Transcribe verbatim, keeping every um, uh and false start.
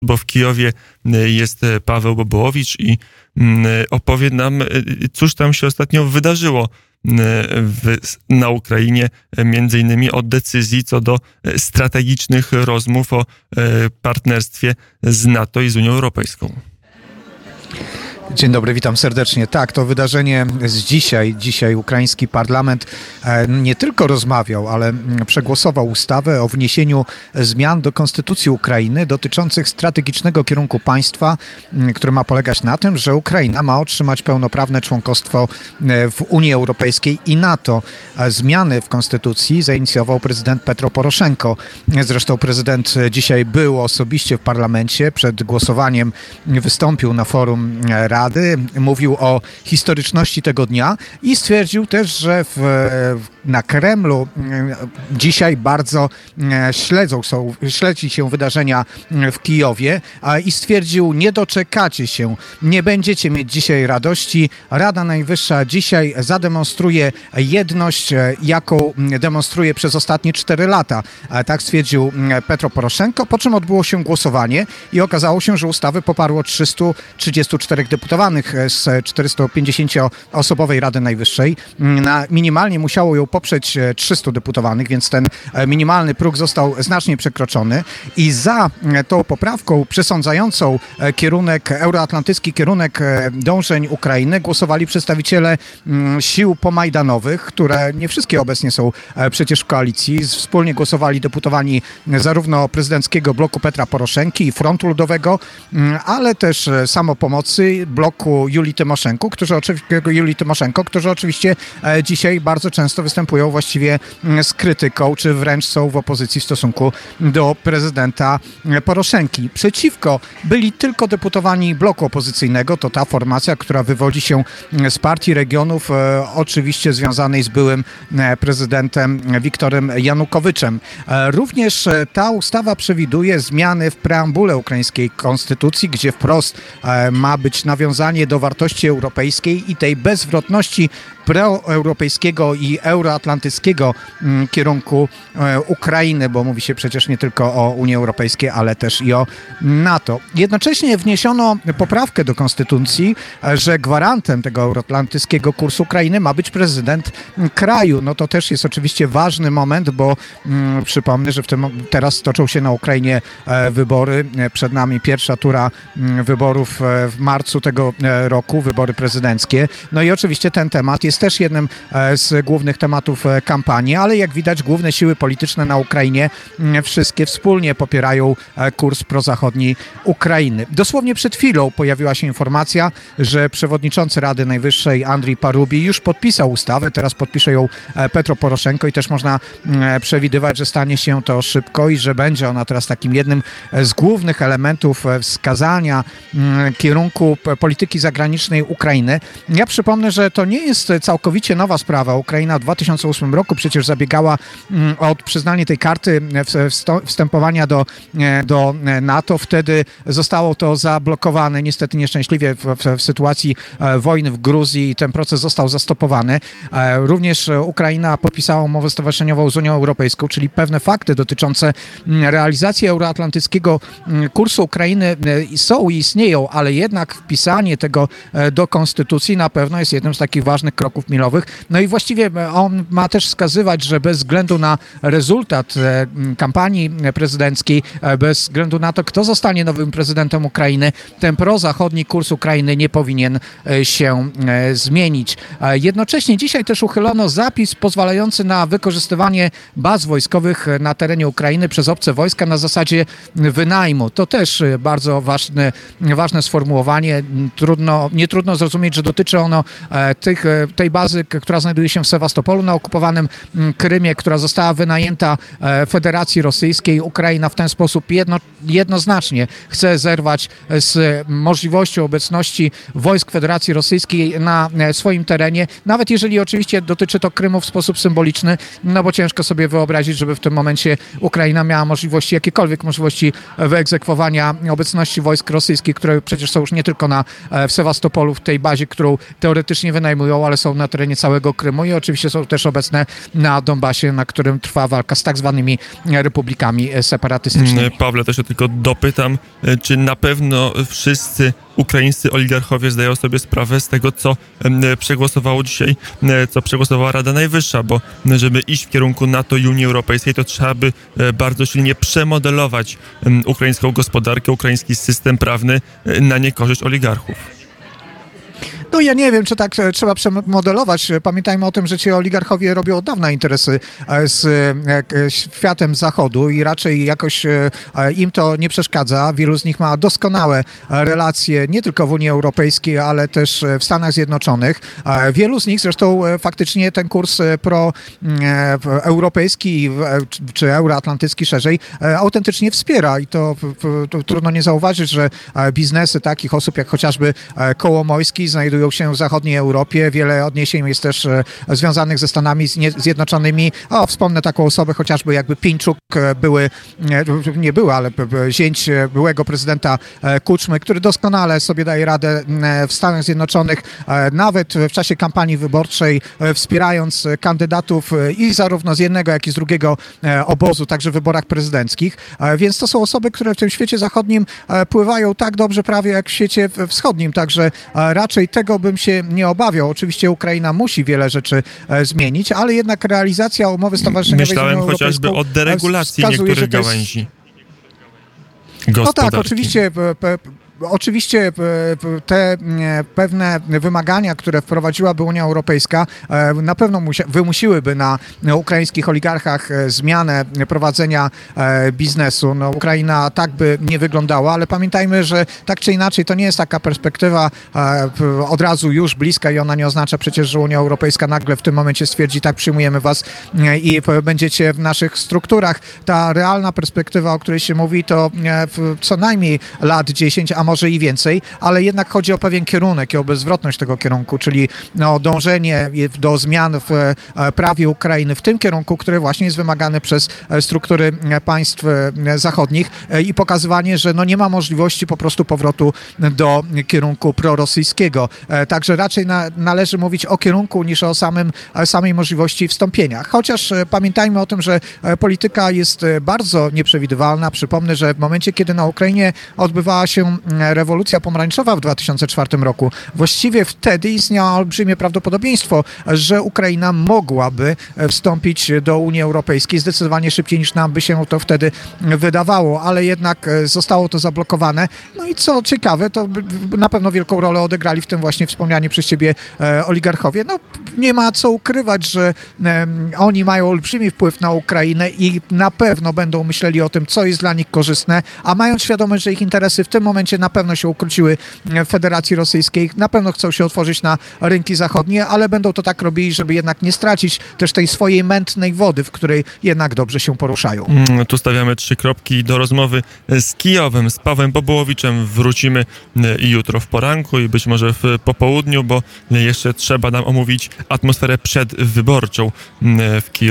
bo w Kijowie jest Paweł Bobołowicz i opowie nam, cóż tam się ostatnio wydarzyło w, na Ukrainie, między innymi od decyzji co do strategicznych rozmów o partnerstwie z NATO i z Unią Europejską. Dzień dobry, witam serdecznie. Tak, to wydarzenie z dzisiaj. Dzisiaj ukraiński parlament nie tylko rozmawiał, ale przegłosował ustawę o wniesieniu zmian do konstytucji Ukrainy dotyczących strategicznego kierunku państwa, który ma polegać na tym, że Ukraina ma otrzymać pełnoprawne członkostwo w Unii Europejskiej i NATO. Zmiany w konstytucji zainicjował prezydent Petro Poroszenko. Zresztą prezydent dzisiaj był osobiście w parlamencie. Przed głosowaniem wystąpił na forum Rady. Mówił o historyczności tego dnia i stwierdził też, że w, na Kremlu dzisiaj bardzo śledzą, są, śledzi się wydarzenia w Kijowie i stwierdził: nie doczekacie się, nie będziecie mieć dzisiaj radości. Rada Najwyższa dzisiaj zademonstruje jedność, jaką demonstruje przez ostatnie cztery lata. Tak stwierdził Petro Poroszenko, po czym odbyło się głosowanie i okazało się, że ustawę poparło trzystu trzydziestu czterech deputowanych z czterystupięćdziesięcioosobowej Rady Najwyższej. Na minimalnie musiało ją poprzeć trzystu deputowanych, więc ten minimalny próg został znacznie przekroczony i za tą poprawką przesądzającą kierunek, euroatlantycki kierunek dążeń Ukrainy głosowali przedstawiciele sił pomajdanowych, które nie wszystkie obecnie są przecież w koalicji. Wspólnie głosowali deputowani zarówno prezydenckiego bloku Petra Poroszenki i Frontu Ludowego, ale też Samopomocy, bloku Julii Tymoszenko, którzy oczywiście, Julii Tymoszenko, którzy oczywiście dzisiaj bardzo często występują właściwie z krytyką, czy wręcz są w opozycji w stosunku do prezydenta Poroszenki. Przeciwko byli tylko deputowani bloku opozycyjnego, to ta formacja, która wywodzi się z Partii Regionów, oczywiście związanej z byłym prezydentem Wiktorem Janukowiczem. Również ta ustawa przewiduje zmiany w preambule ukraińskiej konstytucji, gdzie wprost ma być nawiązanie do wartości europejskiej i tej bezzwrotności proeuropejskiego i euroatlantyckiego kierunku Ukrainy, bo mówi się przecież nie tylko o Unii Europejskiej, ale też i o NATO. Jednocześnie wniesiono poprawkę do konstytucji, że gwarantem tego euroatlantyckiego kursu Ukrainy ma być prezydent kraju. No to też jest oczywiście ważny moment, bo mm, przypomnę, że w tym, teraz toczą się na Ukrainie wybory. Przed nami pierwsza tura wyborów w marcu tego roku, wybory prezydenckie. No i oczywiście ten temat jest też jednym z głównych tematów kampanii, ale jak widać główne siły polityczne na Ukrainie wszystkie wspólnie popierają kurs prozachodni Ukrainy. Dosłownie przed chwilą pojawiła się informacja, że przewodniczący Rady Najwyższej Andrii Parubi już podpisał ustawę, teraz podpisze ją Petro Poroszenko i też można przewidywać, że stanie się to szybko i że będzie ona teraz takim jednym z głównych elementów wskazania kierunku polityki zagranicznej Ukrainy. Ja przypomnę, że to nie jest całkowicie nowa sprawa. Ukraina w dwa tysiące ósmym roku przecież zabiegała o przyznanie tej karty wstępowania do, do NATO. Wtedy zostało to zablokowane, niestety nieszczęśliwie w, w, w sytuacji wojny w Gruzji i ten proces został zastopowany. Również Ukraina podpisała umowę stowarzyszeniową z Unią Europejską, czyli pewne fakty dotyczące realizacji euroatlantyckiego kursu Ukrainy są i istnieją, ale jednak wpisanie tego do konstytucji na pewno jest jednym z takich ważnych kroków milowych. No i właściwie on ma też wskazywać, że bez względu na rezultat kampanii prezydenckiej, bez względu na to, kto zostanie nowym prezydentem Ukrainy, ten prozachodni kurs Ukrainy nie powinien się zmienić. Jednocześnie dzisiaj też uchylono zapis pozwalający na wykorzystywanie baz wojskowych na terenie Ukrainy przez obce wojska na zasadzie wynajmu. To też bardzo ważne, ważne sformułowanie. Trudno, nie trudno zrozumieć, że dotyczy ono tych, tej bazy, która znajduje się w Sewastopolu na okupowanym Krymie, która została wynajęta Federacji Rosyjskiej. Ukraina w ten sposób jedno, jednoznacznie chce zerwać z możliwością obecności wojsk Federacji Rosyjskiej na swoim terenie, nawet jeżeli oczywiście dotyczy to Krymu w sposób symboliczny, no bo ciężko sobie wyobrazić, żeby w tym momencie Ukraina miała możliwości, jakiekolwiek możliwości wyegzekwowania obecności wojsk rosyjskich, które przecież są już nie tylko na, w Sewastopolu, w tej bazie, którą teoretycznie wynajmują, ale są są na terenie całego Krymu i oczywiście są też obecne na Donbasie, na którym trwa walka z tak zwanymi republikami separatystycznymi. Pawle, też się tylko dopytam, czy na pewno wszyscy ukraińscy oligarchowie zdają sobie sprawę z tego, co przegłosowało dzisiaj, co przegłosowała Rada Najwyższa, bo żeby iść w kierunku NATO i Unii Europejskiej, to trzeba by bardzo silnie przemodelować ukraińską gospodarkę, ukraiński system prawny na niekorzyść oligarchów. No ja nie wiem, czy tak trzeba przemodelować. Pamiętajmy o tym, że ci oligarchowie robią od dawna interesy z światem zachodu i raczej jakoś im to nie przeszkadza. Wielu z nich ma doskonałe relacje nie tylko w Unii Europejskiej, ale też w Stanach Zjednoczonych. Wielu z nich zresztą faktycznie ten kurs proeuropejski czy euroatlantycki szerzej autentycznie wspiera i to, to trudno nie zauważyć, że biznesy takich osób jak chociażby Kołomojski znajdują się w zachodniej Europie. Wiele odniesień jest też związanych ze Stanami Zjednoczonymi. O, wspomnę taką osobę chociażby jakby Pińczuk, były, nie były, ale zięć byłego prezydenta Kuczmy, który doskonale sobie daje radę w Stanach Zjednoczonych, nawet w czasie kampanii wyborczej, wspierając kandydatów i zarówno z jednego, jak i z drugiego obozu, także w wyborach prezydenckich. Więc to są osoby, które w tym świecie zachodnim pływają tak dobrze prawie jak w świecie wschodnim, także raczej tego bym się nie obawiał. Oczywiście Ukraina musi wiele rzeczy e, zmienić, ale jednak realizacja umowy stowarzyszeniowej Myślałem z Unią chociażby o deregulacji wskazuje, niektórych jest... gałęzi No gospodarki. tak, oczywiście... P, p, Oczywiście te pewne wymagania, które wprowadziłaby Unia Europejska, na pewno wymusiłyby na ukraińskich oligarchach zmianę prowadzenia biznesu. No, Ukraina tak by nie wyglądała, ale pamiętajmy, że tak czy inaczej to nie jest taka perspektywa od razu już bliska i ona nie oznacza przecież, że Unia Europejska nagle w tym momencie stwierdzi, tak przyjmujemy was i będziecie w naszych strukturach. Ta realna perspektywa, o której się mówi, to co najmniej lat dziesięć, a może i więcej, ale jednak chodzi o pewien kierunek i o bezwzwrotność tego kierunku, czyli no, dążenie do zmian w prawie Ukrainy w tym kierunku, który właśnie jest wymagany przez struktury państw zachodnich i pokazywanie, że no, nie ma możliwości po prostu powrotu do kierunku prorosyjskiego. Także raczej na, należy mówić o kierunku niż o samym, samej możliwości wstąpienia. Chociaż pamiętajmy o tym, że polityka jest bardzo nieprzewidywalna. Przypomnę, że w momencie, kiedy na Ukrainie odbywała się rewolucja pomarańczowa w dwa tysiące czwartym roku, właściwie wtedy istniało olbrzymie prawdopodobieństwo, że Ukraina mogłaby wstąpić do Unii Europejskiej zdecydowanie szybciej niż nam by się to wtedy wydawało, ale jednak zostało to zablokowane. No i co ciekawe, to na pewno wielką rolę odegrali w tym właśnie wspomniani przez ciebie oligarchowie. No nie ma co ukrywać, że oni mają olbrzymi wpływ na Ukrainę i na pewno będą myśleli o tym, co jest dla nich korzystne, a mając świadomość, że ich interesy w tym momencie na pewno się ukróciły w Federacji Rosyjskiej, na pewno chcą się otworzyć na rynki zachodnie, ale będą to tak robili, żeby jednak nie stracić też tej swojej mętnej wody, w której jednak dobrze się poruszają. Mm, tu stawiamy trzy kropki do rozmowy z Kijowem, z Pawłem Bobołowiczem. Wrócimy jutro w poranku i być może w popołudniu, bo jeszcze trzeba nam omówić atmosferę przedwyborczą w Kijowie.